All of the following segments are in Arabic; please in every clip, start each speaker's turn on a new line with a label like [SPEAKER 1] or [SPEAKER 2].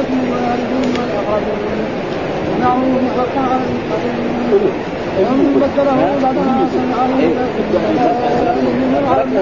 [SPEAKER 1] والدتهم الوالدين والأقربين بالمعروف حقا على المتقين ومن بدله بعد ما سمعه إن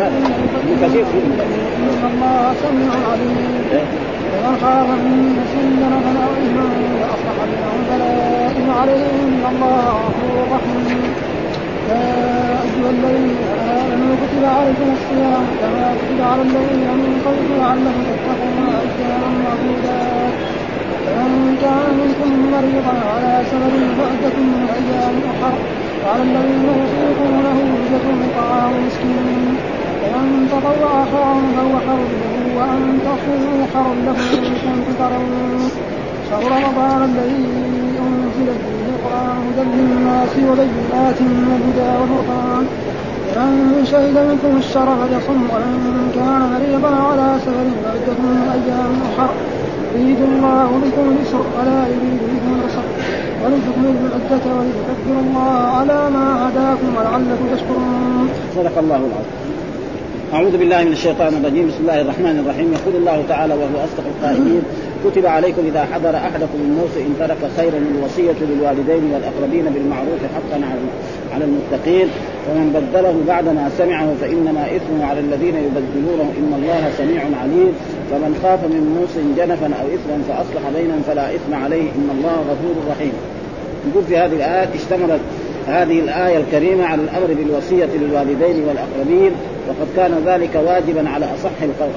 [SPEAKER 1] الله سميع عليم ومن خاف من سنة فلا إثم وأصلح بينهم فلا إثم عليه إن الله غفور رحيم يا أيها الذين آمنوا كتب عليكم الصيام كما كتب على الذين من قبلكم لعلكم تتقون أياما معدودات فمن كان منكم مريضا على سفر فعدة من أيام أخر وعلى الذين يطيقونه فدية طعام مسكين ومن تطوع خيرا فهو خير له وأن تصوموا خير لكم إن كنتم تعلمون شهر رمضان الذي أنزل فيه القرآن هدى للناس وبينات من الهدى والفرقان فمن شهد منكم الشهر فليصم ومن كان مريضا على سفر فعدة من أيام أخر يريد الله بكم اليسر ولا يريد بكم العسر ولتكملوا العدة ولتكبروا الله على ما هداكم ولعلكم تشكرون.
[SPEAKER 2] صدق الله العظيم. أعوذ بالله من الشيطان الرجيم. بسم الله الرحمن الرحيم. يقول الله تعالى وهو أصدق القائلين: كتب عليكم إذا حضر أحدكم الموت إن ترك خيرا الوصية للوالدين والأقربين بالمعروف حقا على المتقين ومن بدله بعدما سمعه فإنما إثمه على الذين يبدلونه إن الله سميع عليم فمن خاف من موص جنفا أو إثما فأصلح بينهم فلا إثم عليه إن الله غفور رحيم. نقول في هذه الآيات اشتملت هذه الآية الكريمة على الأمر بالوصية للوالدين والأقربين وقد كان ذلك واجبا على أصح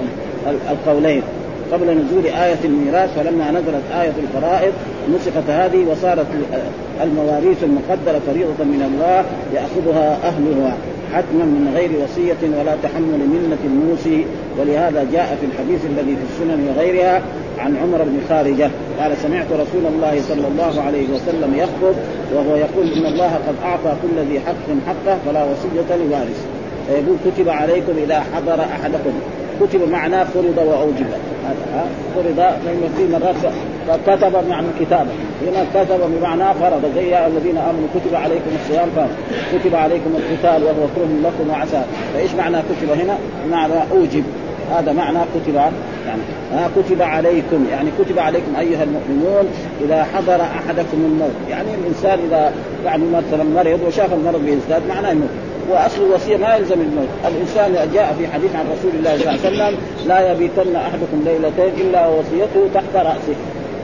[SPEAKER 2] القولين قبل نزول آية الميراث فلما نزلت آية الفرائض نسخت هذه وصارت المواريث المقدرة فريضة من الله يأخذها أهلها حتما من غير وصية ولا تحمل منة الموصي ولهذا جاء في الحديث الذي في السنن وغيرها عن عمر بن خارجة قال: سمعت رسول الله صلى الله عليه وسلم يخطب وهو يقول: إن الله قد أعطى كل ذي حق حقه فلا وصية لوارث. فيقول: كتب عليكم إذا حضر أحدكم. كتب معناه فرض وأوجب. فرض في مرات كتب معنى كتابة هنا كتب بمعنى فرض زي يا الذين آمنوا كتب عليكم الصيام كتب عليكم القتال وهو كره لكم وعسى. فإيش معنى كتب هنا؟ معنى أوجب. هذا معنى كتب يعني كتب عليكم يعني كتب عليكم أيها المؤمنون إذا حضر أحدكم الموت يعني الإنسان إذا يعني مثلا مرض وشاف المرض بيزداد معناه الموت. وأصل الوصية ما يلزم الموت. الإنسان جاء في حديث عن رسول الله صلى الله عليه وسلم: لا يبيتن أحدكم ليلتين إلا ووصيته تحت رأسه.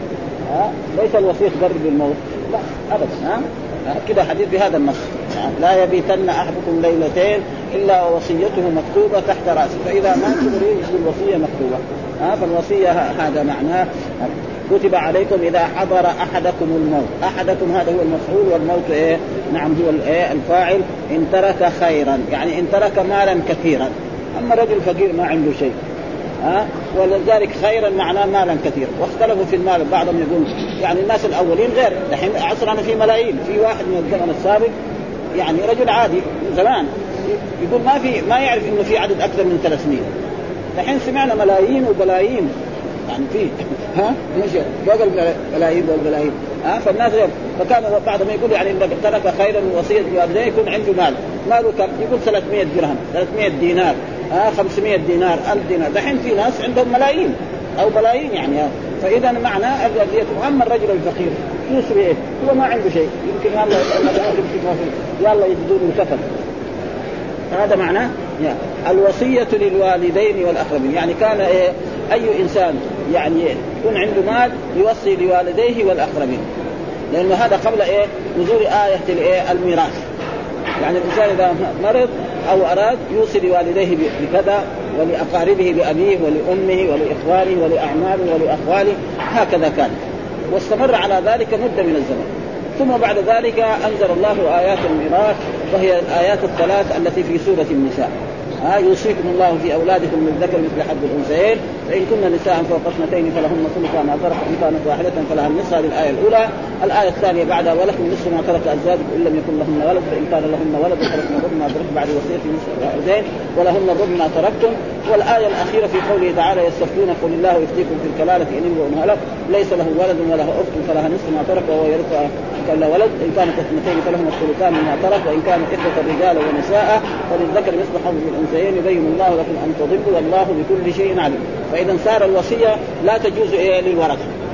[SPEAKER 2] ليس الوصية تقرب بالموت لا أبدا. كده حديث بهذا النص: لا يبيتن أحدكم ليلتين إلا ووصيته مكتوبة تحت رأسه. فإذا ما يجب الوصية مكتوبة. فالوصية هذا معناه كتب عليكم إذا حضر أحدكم الموت. أحدكم هذا هو المفعول والموت إيه؟ نعم هو الفاعل. إن ترك خيرا يعني إن ترك مالا كثيرا. أما رجل فقير ما عنده شيء ولذلك خيرا معناه مالا كثيرا. واختلفوا في المال. بعضهم يقول يعني الناس الأولين غير دحين عصرنا في ملايين. في واحد من الزمن السابق يعني رجل عادي من زمان يقول ما يعرف إنه في عدد أكثر من 300. دحين سمعنا ملايين وبلايين يعني فيه مش فوق الملايين والبلايين. فالناس غير. فكان بعضهم يقول يعني إن ترك خيرا وصية الوالدين يكون عنده ماله كم؟ يقول 300 درهم 300 دينار 500 دينار 1000 دينار. دحين في ناس عندهم ملايين أو بلايين يعني. فإذا معنى أما الرجل الفقير يسري إيه؟ هو ما عنده شيء يمكن يلا يجدون كفن. هذا معناه الوصية للوالدين والأقربين يعني كان إيه؟ أي إنسان يعني يكون عنده مال يوصي لوالديه والأقربين لأنه هذا قبل إيه؟ نزول آية الميراث. يعني الإنسان إذا مرض أو أراد يوصي لوالديه بكذا ولأقاربه بأبيه ولأمه ولإخوانه ولأعماله ولأخواله هكذا كان. واستمر على ذلك مدة من الزمن. ثم بعد ذلك أنزل الله آيات الميراث وهي الآيات الثلاث التي في سورة النساء. يوصيكم الله في أولادكم للذكر مثل حظ الأنثيين فإن كن نساء فوق اثنتين فلهن ثلث ما ترك إن كانت واحدة فلها النصف. هذه الآية الأولى. الآية الثانية بعدها: ولكم نصف ما ترك أزواجكم إن لم يكن لهن ولد فإن كان لهن ولد فلكم الربع ما ترك بعد وصية نصف الوالدين ولهن الربع ما تركتم. والآية الأخيرة في قوله تعالى: يستفتون قل الله يفتيكم في الكلالة إن امرؤ هلك ليس له ولد وله أخت فلها نصف ما ترك وهو يرثها كلا ولد إن كانت اثنتين فلهما الثلثان مما ترك وإن كانت إخوة رجال ونساء فللذكر مثل حظ الأنثيين يبين الله لكم أن تضلوا والله بكل شيء عليم. فإذا صار الوصية لا تجوز للورثة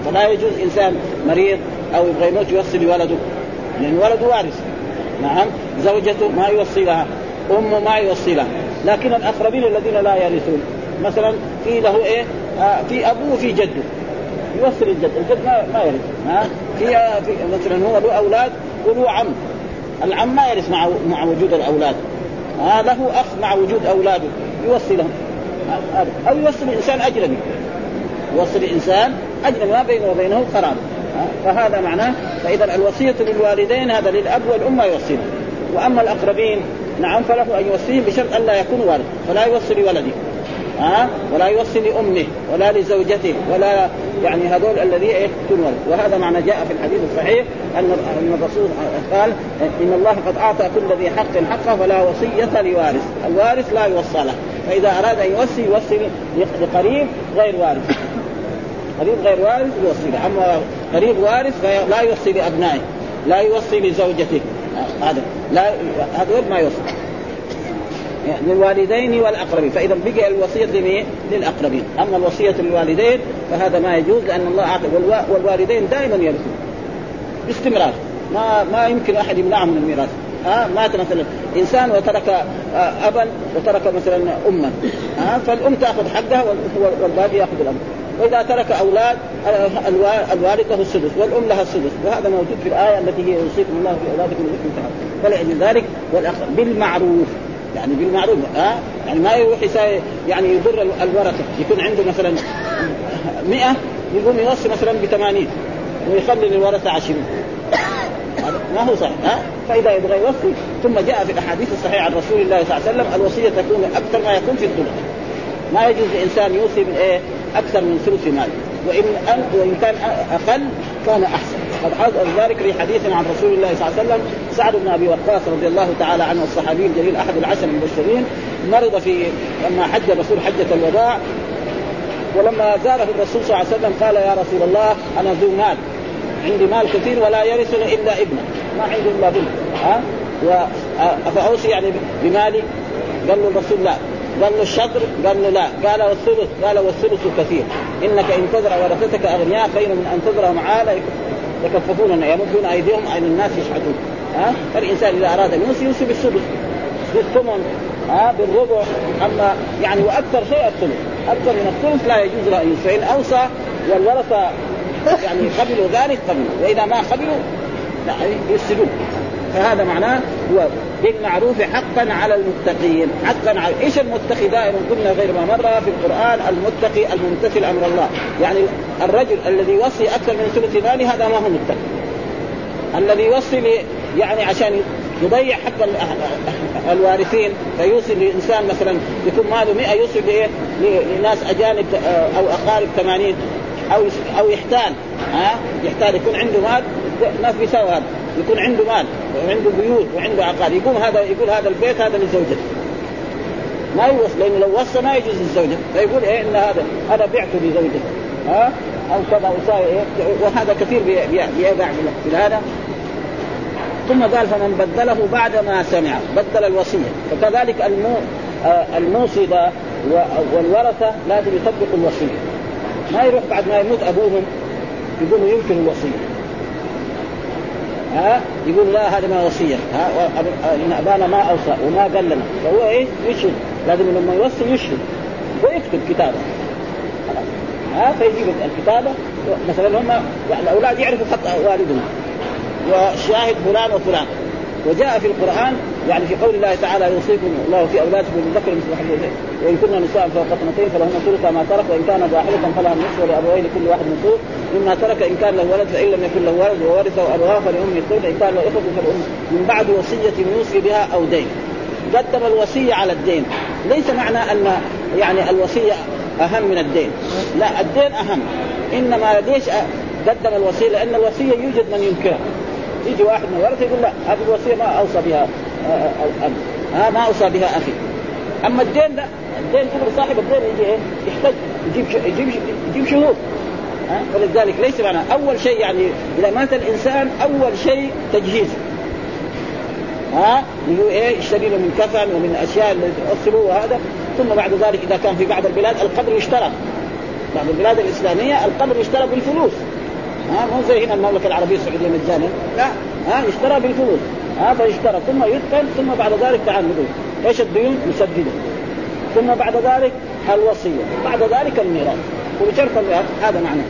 [SPEAKER 2] فلا يجوز إنسان مريض أو يبغى يموت يوصي لولده، لأن ولده وارث. نعم، زوجته ما يوصي لها، أمه ما يوصي لها، لكن الأقربين الذين لا يرثون مثلا في له إيه في أبوه وفي جده يوصل الجد ما يرث. في مثلا هو له أولاد وله عم، العم ما يرث مع وجود الأولاد. له أخ مع وجود أولاده يوصي لهم، أو يوصل إنسان أجنبي، يوصل إنسان أجنبي ما بينه وبينه قرابة. فهذا معناه. فإذا الوصية للوالدين هذا للأب والأم يوصي، وأما الأقربين نعم فله أن يوصيهم بشرط أن لا يكون والد، فلا يوصي لولده ولا يوصي لأمه ولا لزوجته ولا يعني هذول الذي يكون ولد. وهذا معنى جاء في الحديث الصحيح أن الرسول قال إن الله قد أعطى كل ذي حق حقه ولا وصية لوارث، الوارث لا يوصى له، فإذا أراد أن يوصي لقريب غير وارث، قريب غير وارث يوصي له. أما قريب وارث فلا يوصي لأبنائه، لا يوصي لزوجته، هذا لا، هذول ما يوصي يعني للوالدين والأقربين. فإذا بقي الوصية للأقربين. أما الوصية للوالدين فهذا ما يجوز، لأن الله أعطى، والوالدين دائما يرثون باستمرار، ما يمكن أحد يمنعهم من الميراث. مات مثلا إنسان وترك أبا وترك مثلا أما، فالأم تأخذ حقها والباقي يأخذ الأب. وإذا ترك أولاد الوالد له السدس والأم لها السدس، وهذا موجود في الآية التي هي يوصيكم الله في أولادكم بالمعروف. فلأجل ذلك بالمعروف، يعني بالمعروف يعني ما يروح يعني يضر الورثة، يكون عنده مثلا 100 يقوم يوصي مثلا ب80 ويخلي للورثة 20، ما هو صحيح. فإذا يبغى يوصي، ثم جاء في الأحاديث الصحيحة عن رسول الله صلى الله عليه وسلم الوصية تكون أكثر ما يكون في الثلث، ما يجوز لإنسان يوصي من أكثر من ثلث مال، وإن كان أقل كان أحسن. قد حصل ذلك في حديث عن رسول الله صلى الله عليه وسلم سعد بن أبي وقاص رضي الله تعالى عنه الصحابي الجليل أحد العشر المبشرين، مرض لما حج الرسول حجة الوداع، ولما زاره الرسول صلى الله عليه وسلم قال يا رسول الله أنا ذو مال، عندي مال كثير ولا يرثني إلا ابنه، ما عندي إلا بنت، فأوصي يعني بمالي؟ قال له الرسول لا. قال له الشطر؟ قال له لا. قال والثلث؟ قال والثلث كثير، إنك إن تذر ورثتك أغنياء خير من أن تذرهم عالة يكففون يمدون أيديهم عن الناس يشحتون. فالإنسان إذا أراد أن يوصي بالسدس، بالثمن، بالربع. أما يعني وأكثر شيء الثلث، أكثر من الثلث لا يجوز له أن يوصي. فإن أوصى والورثة يعني قبلوا ذلك قبلوا، وإذا ما قبلوا يفسدون. فهذا معناه هو بالمعروف حقا على المتقين. حقا على ايش المتقي؟ دائما قلنا غير ما مر في القرآن، المتقي الممتثل امر الله. يعني الرجل الذي يوصي اكثر من ثلث ماله هذا ما هو متقي. الذي يوصي يعني عشان يضيع حق الوارثين، فيوصي لإنسان مثلا يكون ماله 100 يوصي لناس أجانب أو أقارب 80، أو يحتال يحتال يكون عنده مال، ناس بيساوي هذا، يكون عنده مال وعنده بيوت وعنده عقار، يقول هذا البيت هذا للزوجة، ما يوصي، لأنه لو وصى ما يجوز للزوجة، فيقول إن هذا بعته لزوجته أو كذا وساوي وهذا كثير بيقع في هذا. ثم قال فمن بدله بعد ما سمع بدل الوصية. فكذلك الموصي والورثة لازم يطبقوا الوصية، ما يروح بعد ما يموت أبوهم يقولوا ينكر الوصية، يقول لا هذا ما وصية، إن أبانا ما أوصى وما قال لنا، فهو يشهد، لازم لما يوصي يشهد ويكتب كتابة، فيجيب الكتابة. مثلا هم الأولاد يعرفوا خط والدهم وشاهد فلان وفلان. وجاء في القرآن يعني في قول الله تعالى يوصيكم الله في أولادكم بالذكر مثل حظ الأنثيين، وإن كنا نساء فوق اثنتين فلهن ثلث ما ترك، وإن كانت واحدة فلها النصف ولأبويه لكل واحد نصف مما ترك إن كان له ولد، فإن لم يكن له ولد وورثه أبواه فلأمه الثلث، إن كان له إخوة فلأمه من بعد وصية يوصي بها أو دين. قدم الوصية على الدين. ليس معنى أن يعني الوصية أهم من الدين، لا، الدين أهم، إنما ليش قدم الوصية؟ لأن الوصية يوجد من ينكرها. يجي واحد من الورثة يقول لا هذه الوصية ما أوصى بها الأب، ما أوصى بها أخي. أما الدين لا، الدين كبر صاحب الدين يجي يحتاج يجيب شهود. فلذلك ليس معنى أول شيء يعني إذا مات الإنسان أول شيء تجهيز، اللي هو يشتري له من كفن ومن أشياء اللي تؤثره وهذا. ثم بعد ذلك إذا كان في بعض البلاد القبر يشترى، بعض البلاد الإسلامية القبر يشترى بالفلوس، مو زي هنا المملكة العربية السعودية مجانا، لا اشترى بالفلوس، فاشترى ثم يدفن، ثم بعد ذلك تعال نقول ايش الديون مسددة، ثم بعد ذلك الوصية، بعد ذلك الميراث، وبشرط الميراث. هذا معناه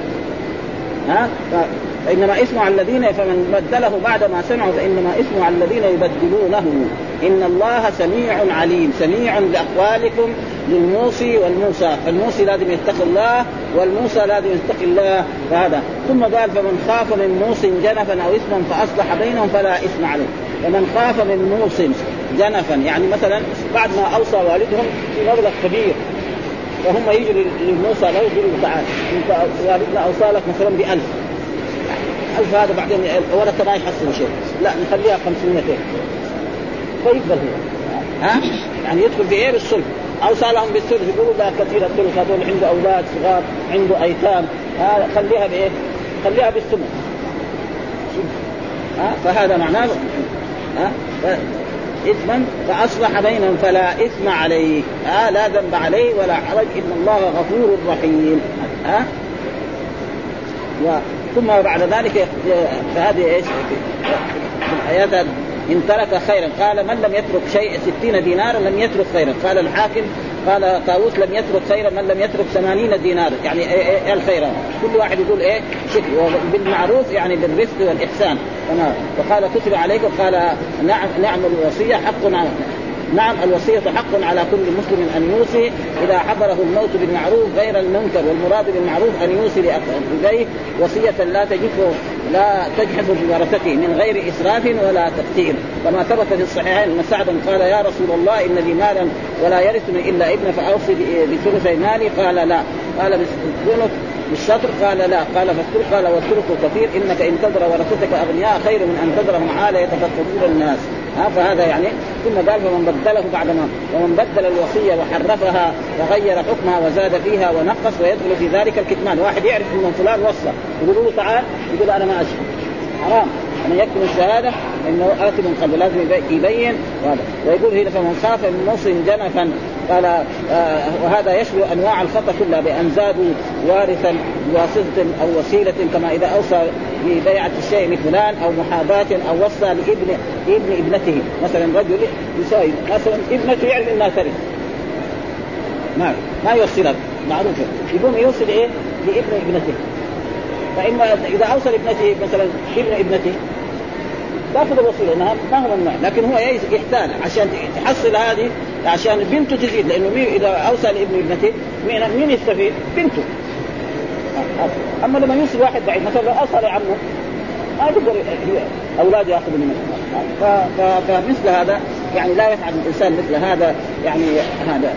[SPEAKER 2] فإنما اسمه على الذين، فمن بدله بعد ما سمعوا فإنما اسمه على الذين يبدلونه. إن الله سميع عليم، سميع لأقوالكم للموصي والموصى، فالموصي لازم يتقي الله والموصى لازم يتقي الله. فهذا ثم قال فمن خاف من موص جنفا أو إثما فأصلح بينهم فلا إثم عليه. فمن خاف من موص جنفا يعني مثلا بعد ما أوصى والدهم في مبلغ كبير وهم يجري للموصى لا يقولوا تعالى انت والدنا اوصى لك مثلا ب1000 هذا بعدين ولك ما يحصل شيء، لا نخليها 500 فيقبل هو يعني يدخل في ايه بالصلح. اوصى لهم بالثلث يقولوا لا كثير الثلث، هذول عنده اولاد صغار عنده ايتام، خليها بايه؟ خليها بالثمن. فهذا معناه إثما فأصلح بينهم فلا إثم عليه، لا ذنب عليه ولا حرج، إن الله غفور رحيم. ثم بعد ذلك فهذه ايش الآيات إن ترك خيرا قال من لم يترك شيء 60 دينارا لم يترك خيرا. قال الحاكم قال طاووس لم يترك خيرا من لم يترك 80 دينارا، يعني إيه الخيرا؟ كل واحد يقول ايه شكر، بالمعروف يعني بالرفق والإحسان. وقال كتب عليكم قال نعم الوصية حق نعم الوصية حق على كل مسلم أن يوصي إذا حضره الموت بالمعروف غير المنكر، والمراد بالمعروف أن يوصي لأقربائه وصية لا تجحف بورثته من غير إسراف ولا تقتير، كما ثبت في الصحيحين أن سعدا قال يا رسول الله إن لي مالا ولا يرثني إلا ابن فأوصي بثلثي مالي، قال لا، قال بالثلث بالشطر، قال لا، قال فالثلث، قال والثلث كثير إنك إن تذر ورثتك أغنياء خير من أن تذرهم عالة يتفقدون الناس. فهذا يعني ثم قال فمن بدله بعد ما ومن بدل الوصية وحرفها وغير حكمها وزاد فيها ونقص ويدخل في ذلك الكتمان. واحد يعرف من فلان وصى يقول له تعال، يقول أنا ما أشهد، حرام أن يكتم الشهادة إنه آثم قبل، لازم يبين هذا. ويقول هنا فمن خاف من موص جنفا قال وهذا يشمل أنواع الخطأ كلها بأن زادوا وارثا بواسطة أو وسيلة، كما إذا أوصى ببيعة الشيء لفلان أو محاباة أو وصى لابن ابنته، مثلا رجل يساوي مثلا ابنته يعرف إنها ترث ما يوصلها معروفة، يقوم يوصل إيه لابن ابنته، فإما إذا أوصل ابنته مثلا ابن ابنته تأخذ الوصية إنها ما هو ممنوع، لكن هو يحتاج عشان تحصل هذه عشان بنته تزيد، لأنه إذا أوصل ابن ابنته مين يستفيد؟ بنته. أما لما يوصل واحد بعيد مثلا لو أوصل عمه ما يقدر أولاد يأخذوا منه. فمثل هذا يعني لا يفعل الإنسان مثل هذا، يعني هذا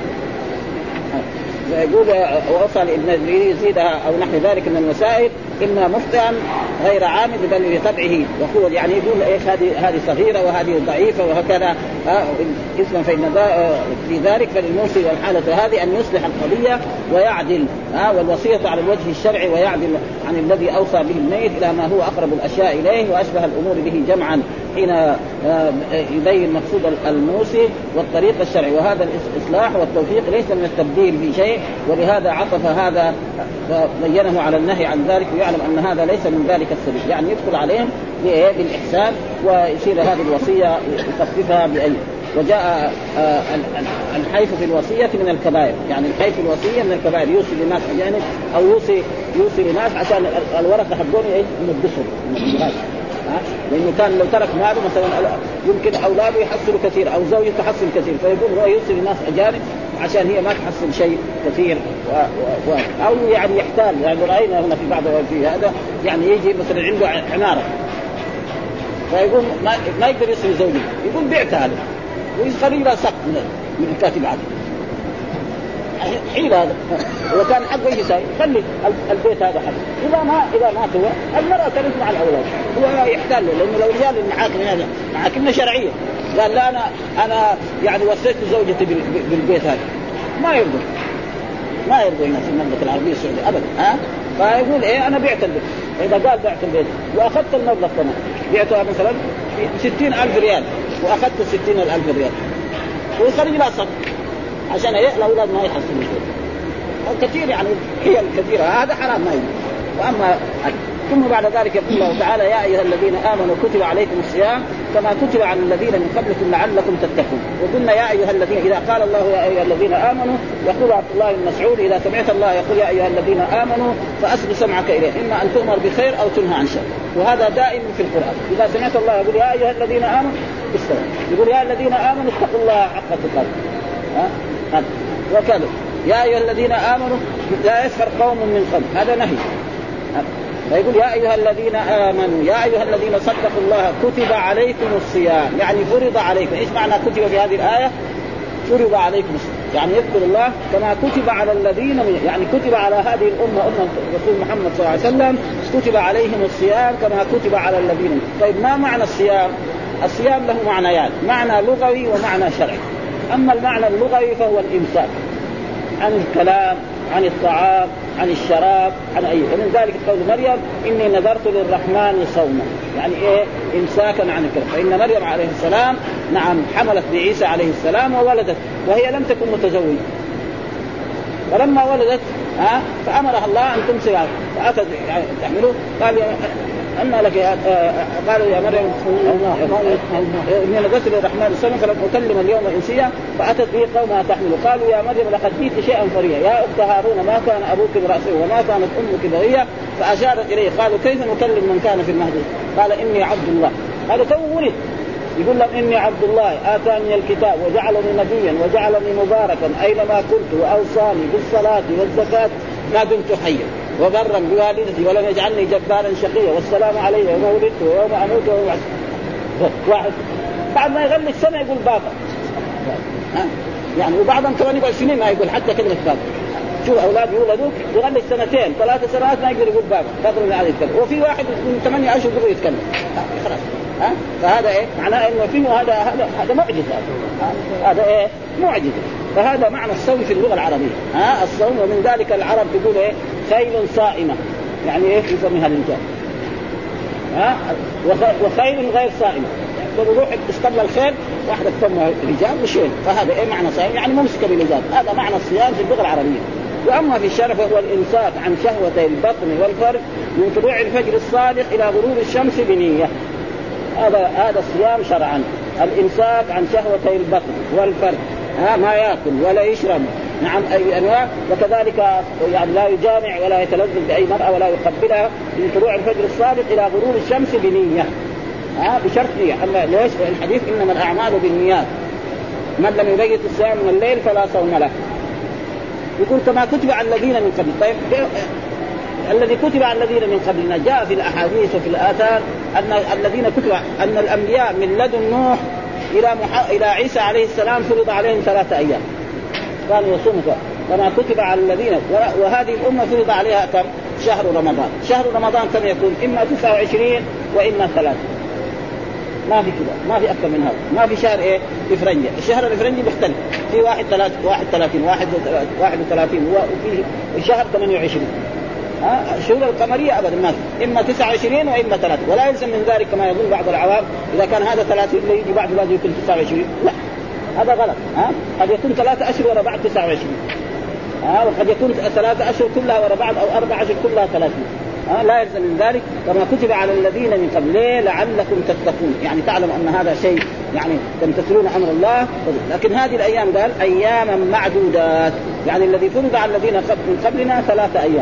[SPEAKER 2] يقول وأوصى لابنته يزيدها أو نحو ذلك من الوسائل إما مخطئا غير عامد بل لطبعه وقوة، يعني يقول إيش هذه صغيرة وهذه ضعيفة وهكذا إثما، فإن في ذلك فللموصي والحالة هذه أن يصلح القضية ويعدل والوصية على الوجه الشرعي ويعدل عن الذي أوصى به الميت إلى ما هو أقرب الأشياء إليه وأشبه الأمور به جمعا حين يبين مقصود الموصي والطريق الشرعي. وهذا الإصلاح والتوفيق ليس من التبديل في شيء، ولهذا عطف هذا بينه على النهي عن ذلك، ويعلم أن هذا ليس من ذلك السبيل، يعني يدخل عليهم بالإحسان ويصير هذه الوصية يخففها بأي. وجاء الحيف في الوصية من الكبائر، يعني الحيف في الوصية من الكبائر، يوصي لناس أجانب أو يوصي لناس عشان الورثة حقهم يمدسهم من الجهاز، لأنه كان لو ترك ماله مثلا يمكن أولاده يحصلوا كثير أو زوجته تحصل كثير، فيقول هو يوصي لناس أجانب عشان هي ما تحصل شيء كثير أو يعني يحتال. يعني رأينا هنا في بعض في هذا يعني يجي مثلا عنده عمارة فيقول ما يقدر يصل زوجته، يقول بعتها له ويصير له سقط من الكاتب عادي حين هذا وكان حقه يساوي خلي البيت هذا حقه، إذا مات هو المرأة ترث مع الأولاد، هو يحتال له، لأنه لو رجال المحاكم هذا محاكمنا شرعية قال لا أنا يعني وصيت زوجتي بالبيت هذا، ما يرضى الناس في المملكة العربية السعودية أبدا. فيقول إيه أنا بعت البيت، إذا قال بعت البيت وأخذت المبلغ كمان بعتها مثلا 60,000 ريال وأخذت 60,000 ريال ويخرج لا صف عشان الأولاد ما يحصلوا شيء كثير، يعني هي الكثيرة هذا حرام ما يجوز. وأما ثم بعد ذلك يقول الله تعالى يا أيها الذين آمنوا كتب عليكم الصيام كما كتب على الذين من قبلكم لعلكم تتقون. وقلنا يا أيها الذين، إذا قال الله يا أيها الذين آمنوا يقول عبد الله بن مسعود إذا سمعت الله يقول يا أيها الذين آمنوا فأسر سمعك إليه، إما أن تؤمر بخير أو تنهى عن شر، وهذا دائم في القرآن. إذا سمعت الله يقول يا أيها الذين آمنوا بالسلام، يقول يا الذين آمنوا اتقوا الله حق تقاته، وكذا يا أيها الذين آمنوا لا يسخر قوم من قوم، هذا نهي. فيقول يا أيها الذين آمنوا يا أيها الذين صدقوا الله كتب عليكم الصيام، يعني فرض عليكم. إيش معنى كتب في هذه الآية؟ فرض عليكم الصيام، يعني يذكر الله كما كتب على الذين يعني كتب على هذه الأمة أمة رسول محمد صلى الله عليه وسلم كتب عليهم الصيام كما كتب على الذين. طيب ما معنى الصيام؟ الصيام له معنيان، معنى لغوي ومعنى شرعي. أما المعنى اللغوي فهو الإمساك عن الكلام، عن الطعام، عن الشراب، عن أي. ومن ذلك قول مريم إني نذرت للرحمن صوما، يعني إيه؟ إمساكا عن الكلام. فإن مريم عليه السلام نعم حملت بعيسى عليه السلام وولدت وهي لم تكن متزوجة، فلما ولدت فأمرها الله أن تمسك، فأتت يعني تحمله قال أن لك قالوا يا مريم إني نذرت للرحمن صوما فلم أكلم اليوم إنسيا، فأتت به قومها تحمله قالوا يا مريم لقد جئت شيئا فريا يا أخت هارون ما كان أبوك برأسه وما كانت أمك بغيا، فأشارت إليه قالوا كيف نكلم من كان في المهد؟ قال إني عبد الله. هذا تو ولد يقول لهم إني عبد الله آتاني الكتاب وجعلني نبيا وجعلني مباركا أينما كنت وأوصاني بالصلاة والزكاة ما دمت حيا وبرا بوالدتي ولم يجعلني جبارا شقيا والسلام علي يوم ولدت ويوم أموت ويوم واحد. بعد ما يغلق سنة يقول بابا، يعني وبعضهم كمان يقول سنين ما يقول حتى كلمة بابا. شوف أولاد يولدوا يغلق سنتين 3 سنوات ما يقدر يقول بابا قدر من هذا يتكلم، وفي واحد من 8 أشهر يقدر يتكلم خلاص. فهذا إيه معناه إنه فيه هذا معجزة، هذا إيه معجزة. فهذا معنى الصوم في اللغة العربية. الصوم، ومن ذلك العرب تقول إيه خيل صائمة، يعني إيه يسميها الرجال، وخيل غير صائمة، فبروح استقبل الخيل واحدة تسمى رجال وشيل، فهذا إيه معنى صائم يعني ممسك بالرجال. هذا معنى الصيام في اللغة العربية. وأما في الشرع فهو الإمساك عن شهوتي البطن والفرج من طلوع الفجر الصادق إلى غروب الشمس بنية. هذا الصيام شرعا، الإمساك عن شهوتي البطن والفرج، ما يأكل ولا يشرب نعم أي أنواع، وكذلك يعني لا يجامع ولا يتلذذ بأي مرأة ولا يقبلها من طلوع الفجر الصادق إلى غروب الشمس بنية، بشرط نية. أما ليش الحديث إنما الأعمال بالنيات، من لم يبيت الصيام من الليل فلا صوم له. يقول كما كتب على الذين من قبل. طيب الذي كتب على الذين من قبلنا جاء في الأحاديث وفي الآثار أن الذين كتب أن الأنبياء من لدن نوح إلى عيسى عليه السلام فرض عليهم 3 أيام كانوا يصوموا كما كتب على الذين. وهذه الأمة فرض عليها كم؟ شهر رمضان. شهر رمضان كم يكون؟ إما 29 وإما 30، ما في كذا، ما في أكثر من هذا. ما في شهر إيه إفرنجي. الشهر الإفرنجي مختلف، في 31 31 وفي شهر 28. الشهور القمرية أبدا ما في، إما 29 وإما 30، ولا يلزم من ذلك كما يظن بعض العوام إذا كان هذا 30 يجي بعد لازم يكون 29. لا، هذا غلط. قد يكون 3 أشهر ورا بعض 29، وقد يكون 3 أشهر كلها ورا بعض أو 4 أشهر كلها 30. لا يلزم من ذلك كما كتب على الذين من قبل لعلكم تتقون، يعني تعلم أن هذا شيء يعني تمتثلون أمر الله. لكن هذه الأيام قال أياما معدودات، يعني الذي فرض على الذين من قبلنا 3 أيام.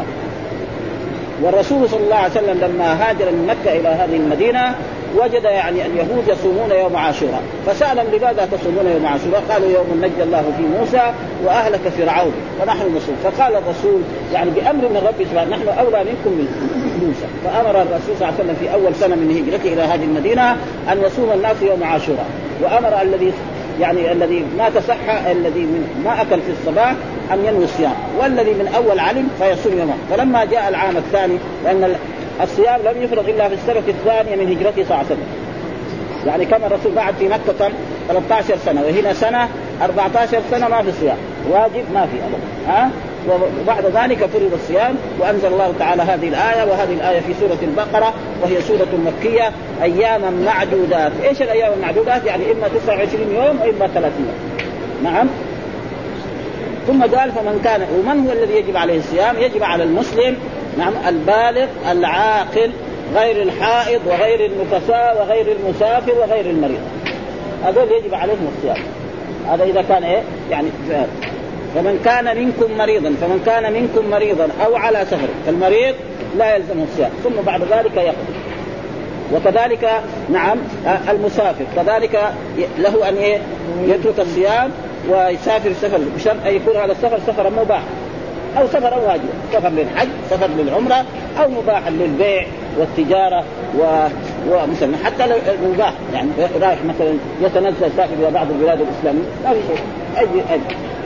[SPEAKER 2] والرسول صلى الله عليه وسلم لما هاجر من مكة إلى هذه المدينة وجد يعني اليهود يصومون يوم عاشوراء، فسألهم لماذا تصومون يوم عاشوراء؟ قالوا يوم نجى الله فيه موسى وأهلك فرعون ونحن نصوم. فقال الرسول يعني بأمر من ربي سبحانه نحن أولى منكم من موسى. فأمر الرسول صلى الله عليه وسلم في أول سنة من هجرته إلى هذه المدينة أن يصوم الناس يوم عاشوراء، وأمر الذي ما تصحى الذي ما أكل في الصباح أن ينوي الصيام، والذي من أول علم فيصوم يوما. فلما جاء العام الثاني، لأن الصيام لم يفرض إلا في السنة الثانية من هجرته صلى الله عليه وسلم، يعني كما الرسول بعد في مكة 13 سنة وهنا سنة 14 سنة ما في صيام واجب، ما في أبدا. وبعد ذلك فرض الصيام وأنزل الله تعالى هذه الآية، وهذه الآية في سورة البقرة وهي سورة مكية أياما معدودات. إيش الأيام المعدودات؟ يعني إما 29 يوم وإما 30 يوم. نعم. ثم قال فمن كان، ومن هو الذي يجب عليه الصيام؟ يجب على المسلم نعم البالغ العاقل غير الحائض وغير النفساء وغير المسافر وغير المريض، هذول يجب عليهم الصيام. هذا إذا كان يعني فمن كان منكم مريضا أو على سفر، فالمريض لا يلزمه الصيام ثم بعد ذلك يقضي. وكذلك نعم المسافر كذلك له أن يترك الصيام ويسافر سفر بشرط أن يكون هذا السفر سفرا مباح أو سفرا واجب، سفر للحج سفر للعمرة أو مباح للبيع والتجارة ومثلا حتى لو مباح يعني رايح مثلا يتنزل سافر إلى بعض البلاد الإسلامية لا في شيء أي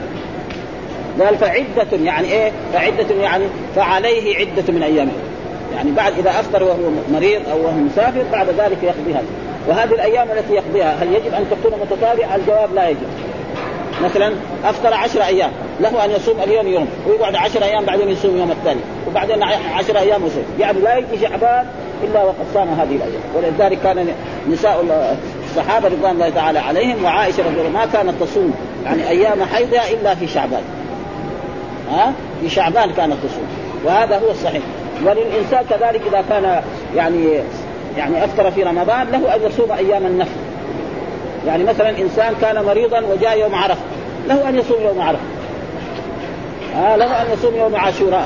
[SPEAKER 2] قال فعدة يعني فعدة يعني فعليه عدة من أيامه، يعني بعد إذا أفطر وهو مريض أو وهو مسافر بعد ذلك يقضيها. وهذه الأيام التي يقضيها هل يجب أن تكون متتابعة؟ الجواب لا يجب. مثلا أفطر 10 أيام له أن يصوم اليوم يوم ويقعد 10 أيام بعدين يصوم يوم الثاني وبعدين 10 أيام يصوم، يعني لا يجي شعبان إلا وقد صام هذه الأيام. ولذلك كان نساء الصحابة رضوان الله تعالى عليهم وعائشة رضي الله ما كانت تصوم يعني أيام حيضها إلا في شعبان، في شعبان كانت تصوم، وهذا هو الصحيح. وللإنسان كذلك إذا كان يعني أفطر في رمضان له أن يصوم أيام النفل. يعني مثلا إنسان كان مريضا وجاء يوم عرفة له أن يصوم يوم عرفة، له أن يصوم يوم عاشوراء.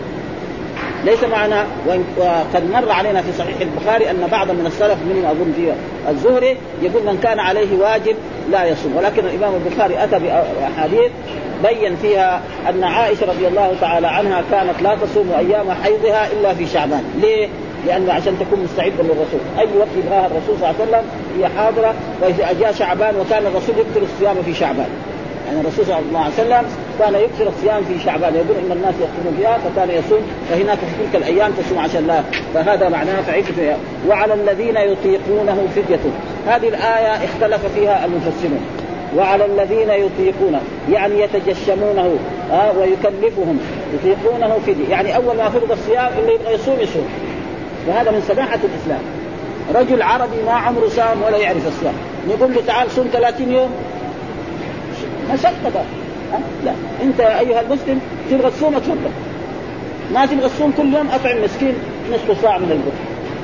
[SPEAKER 2] ليس معنا وقد مر علينا في صحيح البخاري أن بعض من السلف منهم أظن في الزهري يقول من كان عليه واجب لا يصوم، ولكن الإمام البخاري أتى بأحاديث بين فيها أن عائشة رضي الله تعالى عنها كانت لا تصوم أيام حيضها إلا في شعبان. ليه؟ لأنه عشان تكون مستعدة للرسول، أي وقت يبغاها الرسول صلى الله عليه وسلم هي حاضرة. وإذا جاء شعبان وكان الرسول يكثر الصيام في شعبان، يعني الرسول صلى الله عليه وسلم كان يكثر الصيام في شعبان، يقول إن الناس يصومون فيها فكان يصوم، فهناك في تلك الأيام تصوم عشان لا، فهذا معناه فعدة. وعلى الذين يطيقونه فدية، هذه الآية اختلف فيها المفسرون. وعلى الذين يطيقونه يعني يتجشمونه ويكلفهم، يطيقونه فدية يعني أول ما فرض الصيام اللي يبغى يصوم. وهذا من سماحة الإسلام. رجل عربي ما عمره صام ولا يعرف الصيام نقول له تعال صوم 30 يوم مشقة. لا، أنت أيها المسلم تبغى تصوم اتفضل، ما تبغى تصوم كل يوم أطعم مسكين نصف ساعة من البر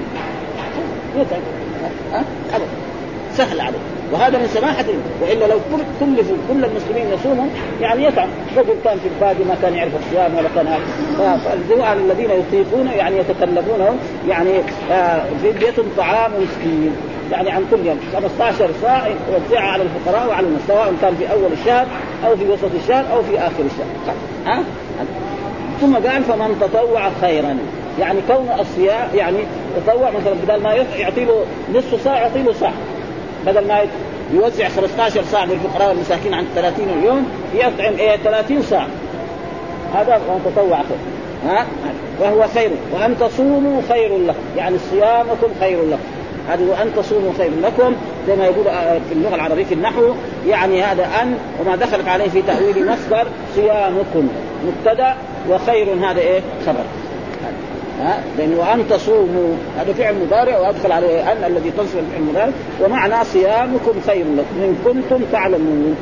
[SPEAKER 2] يطعم سهل عليه. وهذا من سماحة، وإلا لو كلفوا كل المسلمين يصوموا يعني يطعم. رجل كان في البادية ما كان يعرف الصيام ولا كان فالذين الذين يطيقون يعني يتكلفونه يعني فدية طعام مسكين، يعني عن كل يوم 15 ساعة يوزعها على الفقراء وعلى الناس، سواء كان في أول الشهر أو في وسط الشهر أو في آخر الشهر. ثم قال فمن تطوع خيرا، يعني كون الصيام يعني تطوع مثلا بدل ما يعطي له نصف ساعة يعطي له ساعة، بدل ما يوزع 15 ساعة للفقراء والمساكين عن 30 يوم يطعم 30 ساعة، هذا من تطوع خير. وهو خير. وأن تصوموا خير لكم، يعني صيامكم خير لكم، هذا وأن تصوموا خير لكم زي ما يقول في اللغة العربية في النحو، يعني هذا أن وما دخلت عليه في تأويل مصدر صيامكم مبتدأ وخير هذا خبر. لأن وأن تصوموا هذا فعل مضارع وأدخل عليه أن الذي تصل الفعل المضارع، ومعنى صيامكم خير لكم إن كنتم تعلمون.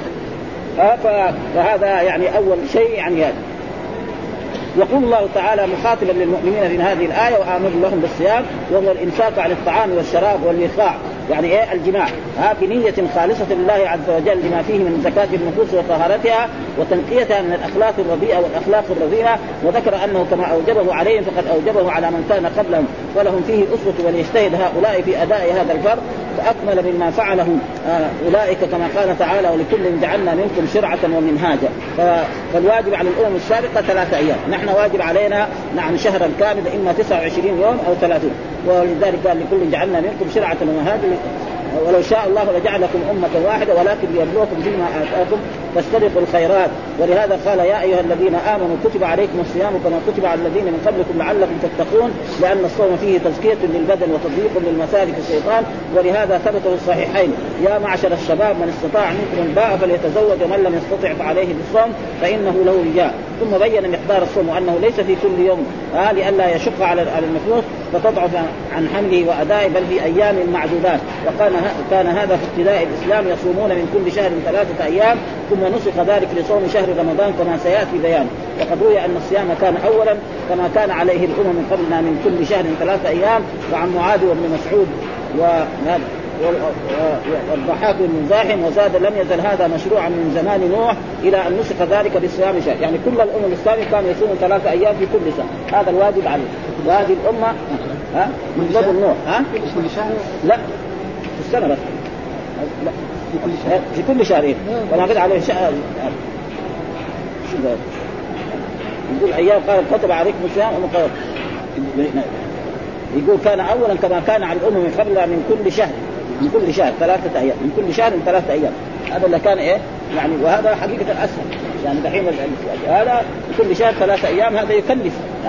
[SPEAKER 2] فهذا يعني أول شيء يعني هذا. يقول الله تعالى مخاطبا للمؤمنين في هذه الآية وآمر لهم بالصيام، وهو الإمساك عن الطعام والشراب والإخاع، يعني الجماع بنية خالصة لله عز وجل لما فيه من زكاة النفوس وطهارتها وتنقيتها من الأخلاق الرديئة والأخلاق الرذيلة. وذكر أنه كما أوجبه عليهم فقد أوجبه على من كان قبلهم ولهم فيه أسوة، وليجتهد هؤلاء في أداء هذا الفرض فأكمل مما فعله أولئك كما قال تعالى ولكل جعلنا منكم شرعة ومنهاجا. فالواجب على الأمم السابقة 3 أيام، نحن واجب علينا شهرا كامل إما 29 يوم أو 30. ولذلك قال لكل جعلنا منكم شرعة ومنهاجا ولو شاء الله لجعلكم أمة واحدة ولكن ليبلوكم فيما آتاكم فاستبقوا الخيرات. ولهذا قال يا أيها الذين آمنوا كتب عليكم الصيام كما كتب على الذين من قبلكم لعلكم تتقون، لأن الصوم فيه تزكية للبدن وتضييق للمسالك الشيطان. ولهذا ثبت في الصحيحين يا معشر الشباب من استطاع منكم الباء فليتزوج ومن لم يستطع فعليه بالصوم فإنه له وجاء. ثم بين مقدار الصوم وأنه ليس في كل يوم لئلا يشق على النفوس فتضعف عن حمله وأدائه بل في أيام معدودات. وكان هذا في ابتداء الإسلام يصومون من كل شهر 3 أيام ثم نسخ ذلك لصوم شهر رمضان كما سيأتي بيان. وقد روي أن الصيام كان أولا كما كان عليه الأمم من قبلنا من كل شهر 3 أيام. وعن معاذ وابن مسعود والضحاك المزاحم وزاد لم يزل هذا مشروعا من زمان نوح إلى أن نسخ ذلك بصيام شهر. يعني كل الأمم الإسلامية كانوا يصومون 3 أيام في كل سنة، هذا الواجب عليه. وهذه الأمة من قبل نوح
[SPEAKER 1] كل شهر
[SPEAKER 2] لا في السنة بس لا في كل شهرين ولا قد عليه شهر. يقول أيام قال كتب عليكم الصيام يقول كان أولا كما كان على الأمم من قبلها من كل شهر 3 أيام، من كل شهر 3 أيام. هذا اللي كان يعني وهذا حقيقة أسهل يعني دحين هذا كل شهر 3 أيام هذا يكلف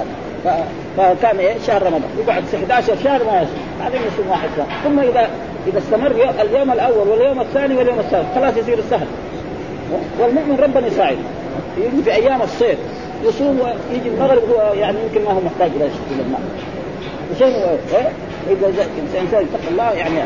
[SPEAKER 2] فكان شهر رمضان يقعد 11 شهر ما يصوم هذا يصوم واحد شهر. ثم إذا استمر اليوم الأول واليوم الثاني واليوم الثالث خلاص يصير سهل. والمؤمن ربنا يساعد يجي في أيام الصيف يصوم ويجي المغرب هو يعني يمكن ما هو محتاج إلى الماء شيء إذا الإنسان يتقي الله يعني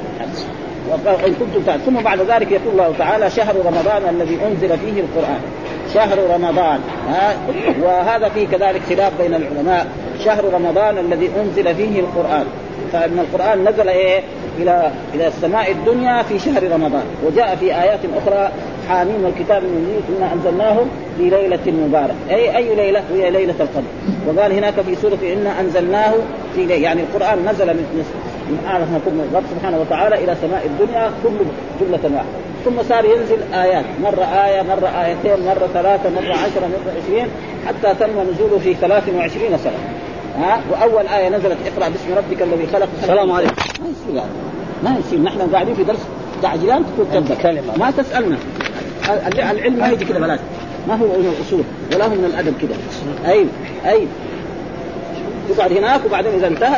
[SPEAKER 2] وإن كنتم تعلمون. ثم بعد ذلك يقول الله تعالى شهر رمضان الذي أنزل فيه القرآن. شهر رمضان وهذا فيه كذلك خلاف بين العلماء. شهر رمضان الذي أنزل فيه القرآن فإن القرآن نزل إلى السماء الدنيا في شهر رمضان. وجاء في آيات أخرى حاميم الكتاب المنزل إنا أنزلناه في ليلة مباركة أي ليلة هي ليلة القدر. وقال هناك في سورة إنا أنزلناه في ليلة يعني القرآن نزل من أعلى الله سبحانه وتعالى إلى سماء الدنيا جملة واحدة. ثم صار ينزل آيات مرة آية مرة آيتين مرة 3 مرة 10 مرة 20 حتى تم نزوله في 23 سنة. وأول آية نزلت اقرأ باسم ربك الذي خلق. السلام عليكم. ما يصير نحن قاعدين في درس تعجيلات تقول كلمة ما تسألنا. العلم ما يجي كده بلاش ما هو من الأصول ولا هو من الأدب كده. أي تقعد هناك وبعدين إذا انتهى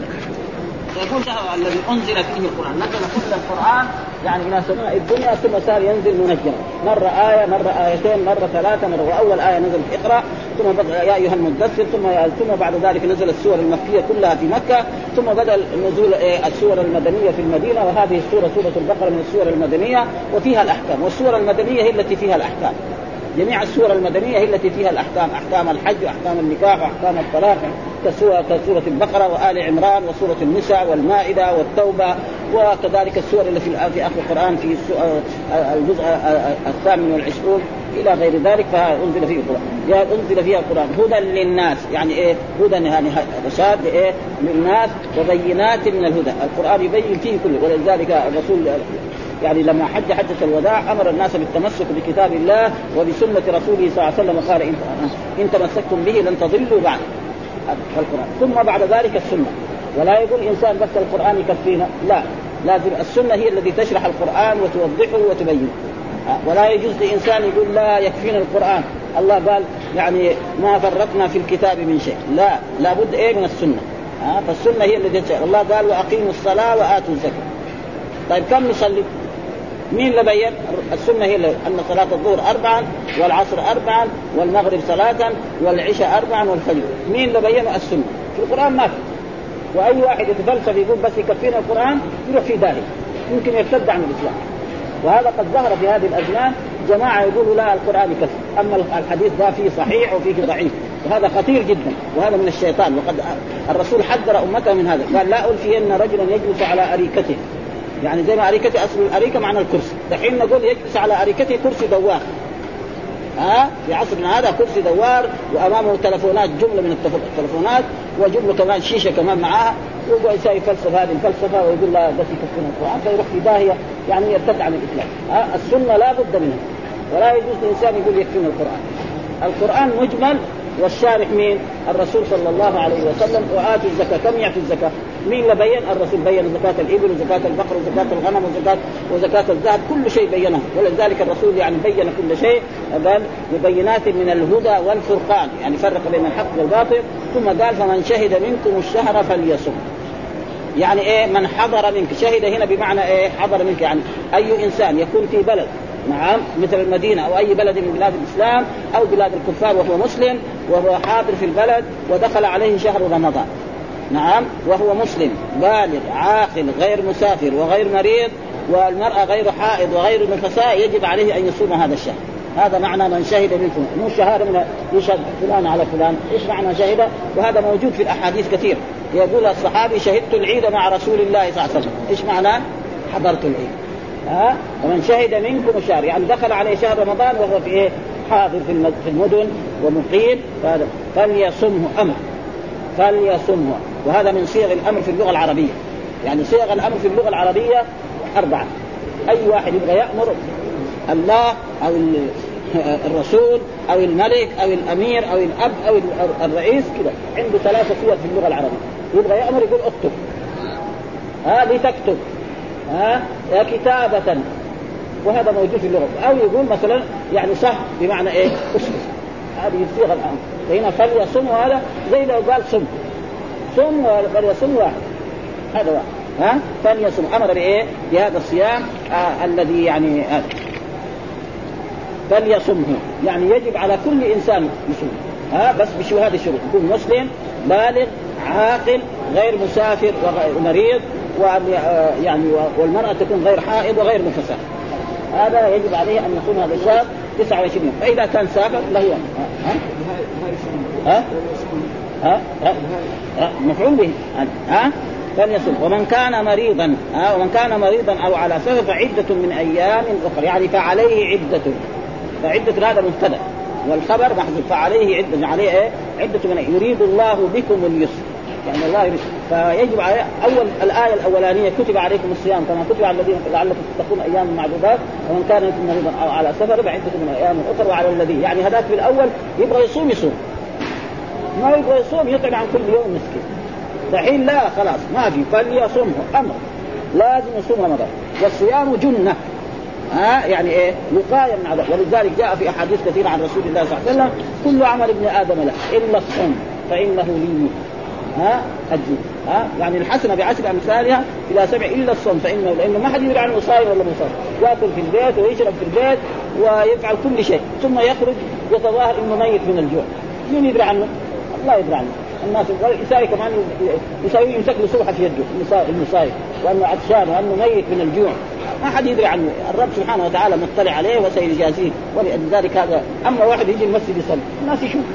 [SPEAKER 2] يقول شهر الذي أنزل فيه القرآن نزل كل القرآن يعني إلى سماء الدنيا ثم صار ينزل منجما مرة آية مرة آيتين مرة 3 مرة. وأول آية نزلت اقرأ ثم بدأ يا أيها المدثر ثم بعد ذلك نزل السور المكية كلها في مكة ثم بدأ نزول السور المدنية في المدينة. وهذه السورة سورة البقرة من السور المدنية وفيها الأحكام. والسورة المدنية هي التي فيها الأحكام. جميع السور المدنية هي التي فيها الأحكام أحكام الحج وأحكام النكاح وأحكام الطلاق كسورة البقرة وآل عمران وسورة النساء والمائدة والتوبة وكذلك السور التي في آخر القرآن في الجزء 28 إلى غير ذلك. فأنزل فيه القرآن أنزل فيها القرآن هدى للناس يعني هدى يعني رشاد للناس وبينات من الهدى. القرآن يبين فيه كله. ولذلك الرسول يعني لما حجة الوداع أمر الناس بالتمسك بكتاب الله وبسنة رسوله صلى الله عليه وسلم قال إن تمسكتم به لن تضلوا بعد القرآن. ثم بعد ذلك السنة. ولا يقول إنسان بس القرآن يكفينا لا لازم السنة هي التي تشرح القرآن وتوضحه وتبينه. ولا يجوز لإنسان يقول لا يكفينا القرآن الله قال يعني ما فرطنا في الكتاب من شيء لا بد من السنة. فالسنة هي التي تشرح. الله قال وأقيموا الصلاة وآتوا الزكاة. طيب كم نصلي؟ مين اللي بين؟ السنة هي أن صلاة الظهر 4 والعصر 4 والمغرب 3 والعشاء 4 والفجر. مين اللي بين؟ السنة. في القرآن ما في. وأي واحد يتفلسف يقول بس يكفينا القرآن يروح في داهية يمكن يرتد عن الإسلام. وهذا قد ظهر في هذه الأزمان جماعة يقولوا لا القرآن يكفي أما الحديث ده فيه صحيح وفيه ضعيف وهذا خطير جدا وهذا من الشيطان. وقد الرسول حذر أمته من هذا قال لا ألفين رجلا يجلس على أريكته يعني زي ما أريكته أصل الأريكة معنى الكرسي. دحين نقول يجلس على أريكته كرسي دوار في عصرنا هذا كرسي دوار وأمامه تلفونات جملة من التلفونات وجملة كمان شيشة كمان معاها ويقول يفلسف هذه الفلسفة ويقول لا بس يكفينا القرآن فيروح في داهية يعني يرتد عن الإسلام. السنة لا بد منها ولا يجوز لإنسان يقول يكفينا القرآن مجمل والشارح مين؟ الرسول صلى الله عليه وسلم. وآتوا الزكاة كم يعطي الزكاة؟ مين اللي بين؟ الرسول بين زكاة الإبل وزكاة البقر وزكاة الغنم وزكاة الذهب كل شيء بينه. ولذلك الرسول يعني بين كل شيء قال ببينات من الهدى والفرقان يعني فرق بين الحق والباطل. ثم قال فمن شهد منكم الشهر فليصم يعني من حضر منك. شهد هنا بمعنى حضر منك يعني أي إنسان يكون في بلد نعم مثل المدينة أو أي بلد من بلاد الإسلام أو بلاد الكفار وهو مسلم وهو حاضر في البلد ودخل عليه شهر رمضان، نعم، وهو مسلم بالغ عاقل غير مسافر وغير مريض والمرأة غير حائض وغير نفساء، يجب عليه أن يصوم هذا الشهر. هذا معنى من شهد منكم، مو شهادة من يشهد فلان على فلان، إيش معنى شهد؟ وهذا موجود في الأحاديث كثير. يقول الصحابي شهدت العيد مع رسول الله صلى الله عليه وسلم، إيش معنى؟ حضرت العيد. ومن شهد منكم الشهر يعني دخل عليه شهر رمضان وهو في إيه؟ حاضر في المدن ومقيم، فليصمه أمر، فليصمه. وهذا من صيغ الأمر في اللغة العربية، يعني صيغ الأمر في اللغة العربية 4. أي واحد يبغى يأمر الله أو الرسول أو الملك أو الأمير أو الأب أو الرئيس كده عنده 3 صيغ في اللغة العربية. يبغى يأمر يقول اكتب، لتكتب، كتابة، وهذا موجود في اللغة. أو يقول مثلا يعني صح بمعنى إيه؟ أسلم. هذه صيغ الأمر. فهنا فليصم، هذا زي لو قال صم فليصم واحد، هذا واحد. فليصم أمر بإيه؟ بهذا الصيام الذي يعني فليصمه، يعني يجب على كل إنسان يصوم، بس بشو هذه الشروط: يكون مسلم بالغ عاقل غير مسافر وغير مريض، يعني والمرأة تكون غير حائض وغير نفساء. هذا يجب عليه أن يصوم هذا الشهر 29 يوم. فإذا كان سافر له مفعول به فليصوم. ومن كان مريضا أو على سفر فعدة من أيام أخرى، يعني فعليه عدة. فعدة هذا مبتدأ والخبر محذوف، فعليه عدة، عليه إيه؟ عدة من يريد الله بكم اليسر، يعني الله يريد. فيجب عليه أول الآية الأولانية كتب عليكم الصيام كما كتب على الذين لعلكم تتقون أيام معدودات، ومن كان منكم مريضا أو على سفر فعدة من أيام أخرى. وعلى الذي يعني هذاك في الأول يبغى يصوم، ما يبغى يصوم يطعم عن كل يوم مسكين. دحين لا، خلاص ما في، فليصومه أمر، لازم يصوم رمضان. والصيام جنة، يعني إيه؟ وقاية من عذاب. ولذلك جاء في أحاديث كثيرة عن رسول الله صلى الله عليه وسلم: كل عمل ابن آدم له إلا الصوم فإنه لي. الجنة يعني الحسنة بعشر أمثالها إلى 7 إلا الصوم لأنه ما حد يدري عنه صائم ولا مصاب، يأكل في البيت ويشرب في البيت ويفعل كل شيء، ثم يخرج يتظاهر إنه ميت من الجوع. مين يدري عنه؟ الله يدري عنه. الناس والإنسان كمان يساوي يمسك له سوحة في يده المصائب، وأنه عطشان وأنه ميت من الجوع، ما حد يدري عنه. الرب سبحانه وتعالى مطلع عليه وسيجازيه. ولذلك هذا أما واحد يجي المسجد يصلي الناس يشوف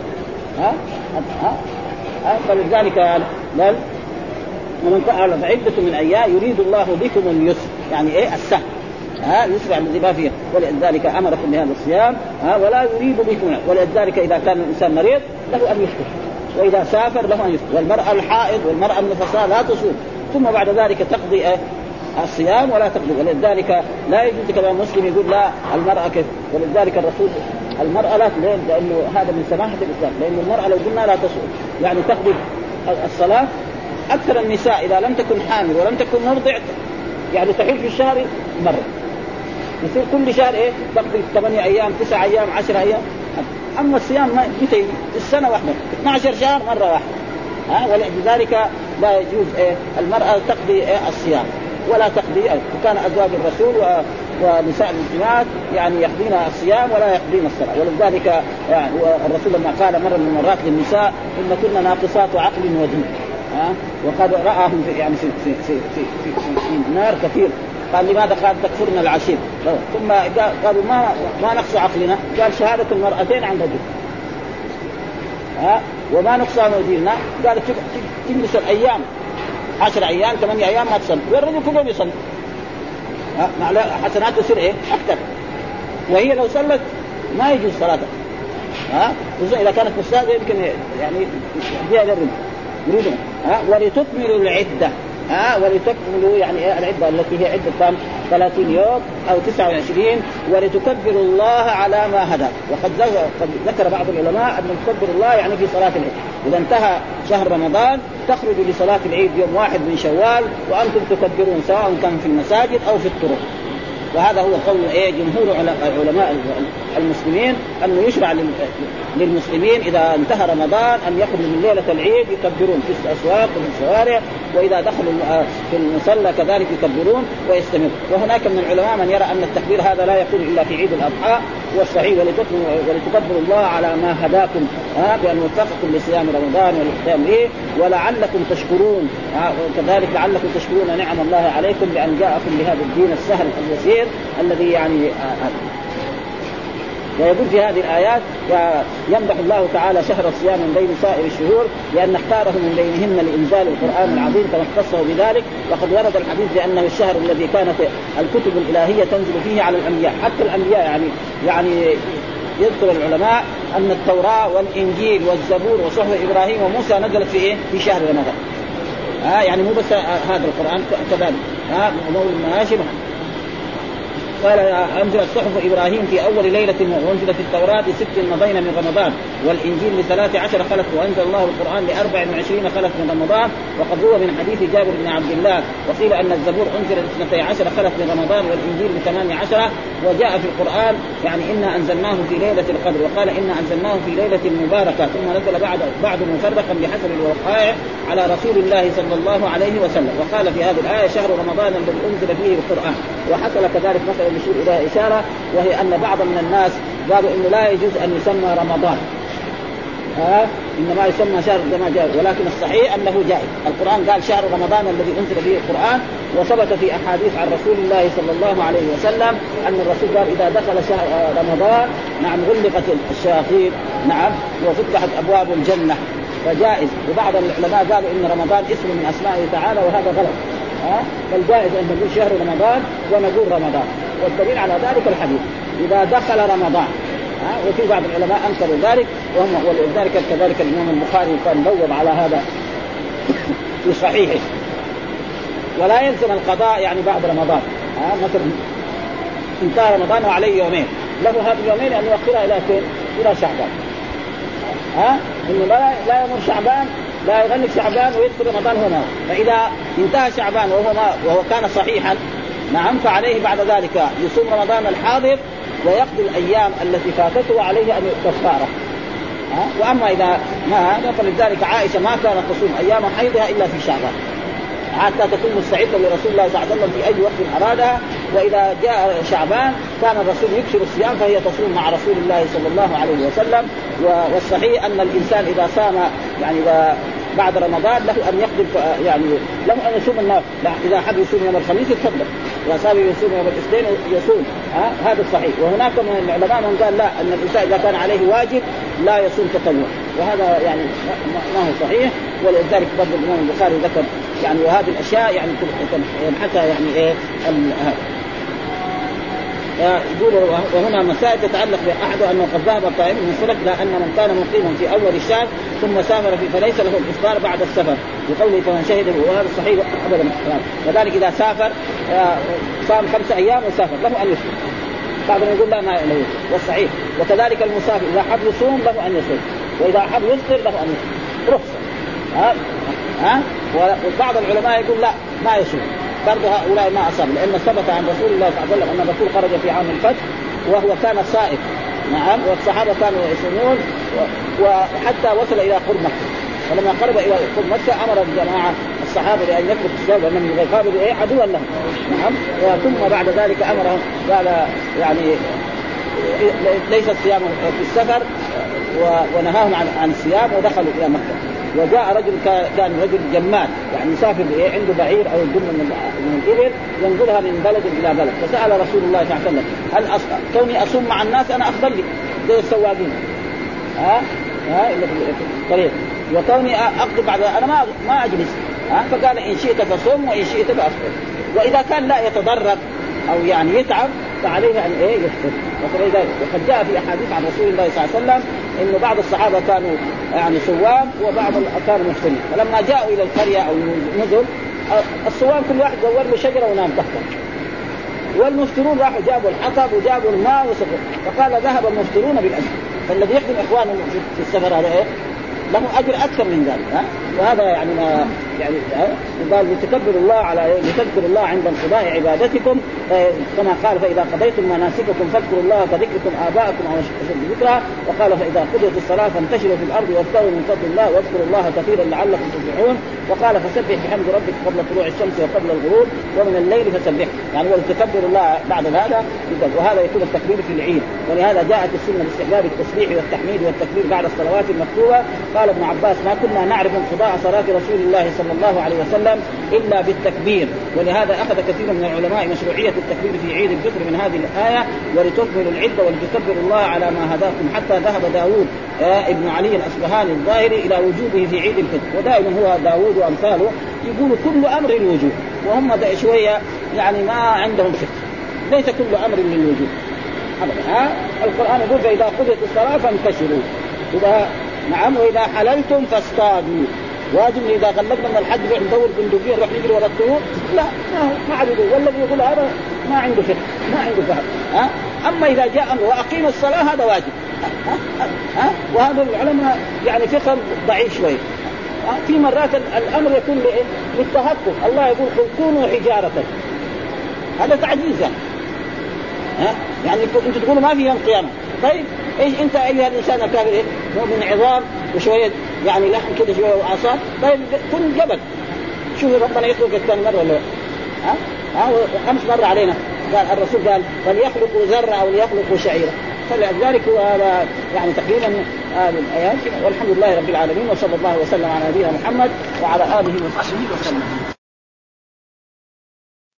[SPEAKER 2] فلذلك قال: ومن قال فعدة من أيام يريد الله بكم اليسر، يعني إيه؟ السهل، يسرع الذي ما فيه. ولذلك أمركم بهذا الصيام ولا يريد بكم. ولذلك إذا كان الإنسان مريض له أن يفطر، وإذا سافر له أن يفطر. والمرأة الحائض والمرأة النفساء لا تصوم، ثم بعد ذلك تقضي الصيام ولا تقضي. ولذلك لا يجوز كما مسلم يقول لا المرأة كيف. ولذلك الرسول المرأة لا، لأنه هذا من سماحة الإسلام، لأن المرأة لو قلنا لا تصوم يعني تقضي الصلاة. أكثر النساء إذا لم تكن حامل ولم تكن مرضع يعني تحيل في الشهر مرة، يصير كل شهر إيه؟ تقضي 8 أيام 9 أيام 10 أيام. أما الصيام متى يجي؟ السنة واحدة 12 شهر مرة واحدة. ولذلك لا يجوز المرأة تقضي الصيام ولا تقضي. وكان أزواج الرسول ونساء المسلمات يعني يقضين الصيام ولا يقضين الصلاة. ولذلك يعني الرسول لما قال مرة من المرات للنساء: إن كنا ناقصات عقل ودين، وقد رآهم يعني في النار كثير. قال: لماذا؟ قال: تكفرن العشير. ثم قالوا: ما نقص عقلنا. قال: شهادة المرأتين عند رجل. وما نقصان ديننا. قال: تجلس الأيام 10 أيام 8 أيام ما تصلي، والرجل كل يوم يصلي، مع حسنات تصير إيه؟ أكثر. وهي لو صلت ما يجوز صلاتها، إذا كانت مستاذة يمكن يعني يديها للرجل يريدون. ولتكملوا العدة، ولتكملوا يعني العدة التي هي عدة 30 يوم أو 29. ولتكبروا الله على ما هداكم. وقد ذكر بعض العلماء أن تكبر الله يعني في صلاة العيد. إذا انتهى شهر رمضان تخرج لصلاة العيد يوم 1 من شوال وأنتم تكبرون، سواء كان في المساجد أو في الطرق. وهذا هو قول جمهور علماء المسلمين، أنه يشرع للمسلمين إذا انتهى رمضان أن يخرجوا من ليلة العيد يكبرون في الأسواق وفي الشوارع وإذا دخلوا في المصلى كذلك يكبرون ويستمر. وهناك من العلماء من يرى أن التكبير هذا لا يكون إلا في عيد الأضحى والصحيح ولتكبروا الله على ما هداكم بأن وفقكم لصيام رمضان والإقدام به ولعلكم تشكرون، وكذلك لعلكم تشكرون نعم الله عليكم بأن جاءكم بهذا الدين السهل اليسير الذي يعني ويقول في هذه الآيات يمدح الله تعالى شهر الصيام من بين سائر الشهور لأن اختاره من بينهن لإنزال القرآن العظيم كما اختصه بذلك. وقد ورد الحديث بأنه الشهر الذي كانت الكتب الإلهية تنزل فيه على الأنبياء حتى الأنبياء يعني يذكر العلماء أن التوراة والإنجيل والزبور وصحف إبراهيم وموسى نزلت في إيه؟ في شهر رمضان. يعني مو بس هذا القرآن كذلك مولى المناشب قال أنزلت صحف إبراهيم في أول ليلة وأنزلت التوراة 6 مضين من رمضان والإنجيل ل13 خلف وأنزل الله القرآن ل24 خلف من رمضان. وقد روى من حديث جابر بن عبد الله وقيل أن الزبور أنزل 12 خلف من رمضان والإنجيل ل18. وجاء في القرآن يعني إنا أنزلناه في ليلة القدر وقال إنا أنزلناه في ليلة مباركة ثم نزل بعد مفرقا بحسب الوقائع على رسول الله صلى الله عليه وسلم. وقال في هذه الآية شهر رمضان الذي أنزل فيه القرآن. وحصل كذلك مثلا يشير إلى إشارة وهي أن بعض من الناس قالوا إنه لا يجوز أن يسمى رمضان إنما يسمى شهر كما جاء ولكن الصحيح أنه جائز. القرآن قال شهر رمضان الذي أنزل فيه القرآن وثبت في أحاديث عن رسول الله صلى الله عليه وسلم أن الرسول قال إذا دخل شهر رمضان نعم غلقت الشياطين نعم وفتحت أبواب الجنة فجائز. وبعض العلماء قالوا إن رمضان اسم من أسمائه تعالى وهذا غلط فالجائز أن نقول شهر رمضان ونقول رمضان. والدليل على ذلك الحديث إذا دخل رمضان وفي بعض العلماء أنكروا ذلك ولذلك كذلك الإمام البخاري كان بوب على هذا في صحيحه. ولا يلزم القضاء يعني بعد رمضان مثلا انتهى رمضان وعليه يومين له هذه اليومين أن يؤخرها إلى فين؟ إلى شعبان إنه لا يمر شعبان لا يغلق شعبان ويدخل رمضان هنا. فإذا انتهى شعبان وهو كان صحيحا نعم فعليه بعد ذلك يصوم رمضان الحاضر ويقضي الأيام التي فاتته عليه أن كفارة. وأما إذا ما فلذلك عائشة ما كانت تصوم أيام حيضها إلا في شعبان حتى تكون مستعدة لرسول الله صلى الله عليه وسلم في أي وقت أرادها. وإذا جاء شعبان كان الرسول يكثر الصيام فهي تصوم مع رسول الله صلى الله عليه وسلم. والصحيح أن الإنسان إذا صام يعني بعد رمضان له أن يقدم يعني له أن يصوم الناس إذا حب يصوم يوم الخميس يتفضل إذا صام يصوم يوم الاثنين يصوم هذا الصحيح. وهناك من العلماء من قال لا أن الإنسان إذا كان عليه واجب لا يصوم تطوع وهذا يعني ما هو صحيح. ولذلك برضه الإمام البخاري ذكر يعني وهذه الأشياء يعني حتى يعني إيه يقول وهنا مسائل تتعلق بأحد أنه قد ذهب الطائف من السلف لأن من كان مقيما في أول الشهر ثم سافر فليس له الإفطار بعد السفر بقوله فمن شهده وهذا صحيح أبدا. وذلك إذا سافر صام 5 أيام وسافر له أن يفطر بعضهم يقول لا ما له والصحيح. وكذلك المسافر إذا حب يصوم له أن يصوم وإذا حب يفطر له أن يفطر رخصة. وبعض العلماء يقول لا ما يصوم برضه هؤلاء ما أصاب لأن ثبت عن رسول الله صلى الله عليه وسلم أن الرسول خرج في عام الفتح وهو كان صائم نعم والصحابة كانوا يصومون وحتى وصل إلى قرب مكة. فلما قرب إلى قرب مكة أمر الجماعة الصحابة لأن يترك الصوم من يقابل عدوا لهم نعم. ثم بعد ذلك أمرهم قال يعني ليس الصيام في السفر ونهاهم عن الصيام ودخلوا إلى مكة. وجاء رجل كان رجل جمال يعني يسافر عنده بعير أو جمل من الإبل ينقلها من بلد إلى بلد فسأل رسول الله صلى الله عليه وسلم هل كوني أصوم مع الناس أنا أفضل لي زي السواقين اللي في الطريق وكوني أقضي بعد أنا ما أجلس فقال إن شئت فصوم وإن شئت فأفطر. وإذا كان لا يتضرر أو يعني يتعب فعليه أن يفطر. وقد جاء في أحاديث عن رسول الله صلى الله عليه وسلم إنه بعض الصحابة كانوا يعني صوام وبعض كانوا مفطرين. فلما جاءوا إلى القرية أو النزل الصوام كل واحد دور له شجرة ونام تحتها والمفطرون راحوا جابوا الحطب وجابوا الماء وسقوا فقال ذهب المفطرون بالأجر. فالذي يخدم إخوانه في السفر هذا له أجر أكثر من ذلك وهذا يعني ما يعني قال لتكبروا الله على لتذكروا الله عند انقضاء عبادتكم، كما قال فإذا قضيتم مناسككم فاذكروا الله كذكركم آباءكم أو أشد ذكرا، وقال فإذا قضيت الصلاة فانتشروا في الأرض وابتغوا من فضل الله واذكروا الله كثيرا لعلكم تفلحون، وقال فسبح بحمد ربك قبل طلوع الشمس وقبل الغروب ومن الليل فسبح، يعني ولتكبروا الله بعد هذا، وهذا يكون التكبير في العيد. ولهذا جاءت السنة باستحباب التسبيح والتحميد والتكبير بعد الصلوات المكتوبة. قال ابن عباس ما كنا نعرف انقضاء صلاة رسول الله صلى الله عليه وسلم إلا بالتكبير، ولهذا أخذ كثير من العلماء مشروعية التكبير في عيد الفطر من هذه الآية ولتكملوا العدة ولتكبروا الله على ما هداكم، حتى ذهب داود ابن علي الأصبهاني الظاهري إلى وجوبه في عيد الفطر. ودائما هو داود وأمثاله يقول كل أمر للوجوب، وهم شوية يعني ما عندهم فقه، ليس كل أمر للوجوب أبدا. القرآن يقول فإذا قضيت الصلاة فانتشروا، إذا نعم وإذا حللتم فاصطادوا، واجب إذا غلبنا من الحج نروح ندور بندقية نروح نجري ورا الطيور، لا ما عاد يقول، والذي يقول هذا ما عنده فقه ما عنده فهم. أما إذا جاء أمر وأقيم الصلاة هذا واجب. وهذا العلماء يعني فقه ضعيف شوي. في مرات الأمر يكون للتهكم، الله يقول كونوا حجارة، هذا تعجيز يعني أنت تقولوا ما في يوم قيامة. طيب إيش أنت أيها الإنسان الكافر إيه؟ مؤمن عظام وشوية يعني لحم كده شوية وأعصاب، طيب كن جبل. شوفوا ربنا يخلق الثاني مرة ولا وخمس مرة علينا قال الرسول قال فليخلقوا ذرة أو ليخلقوا شعيرة، فلذلك هو يعني تقريبا الآيات. والحمد لله رب العالمين، وصلى الله وسلم على نبينا محمد وعلى آله وصحبه وسلم.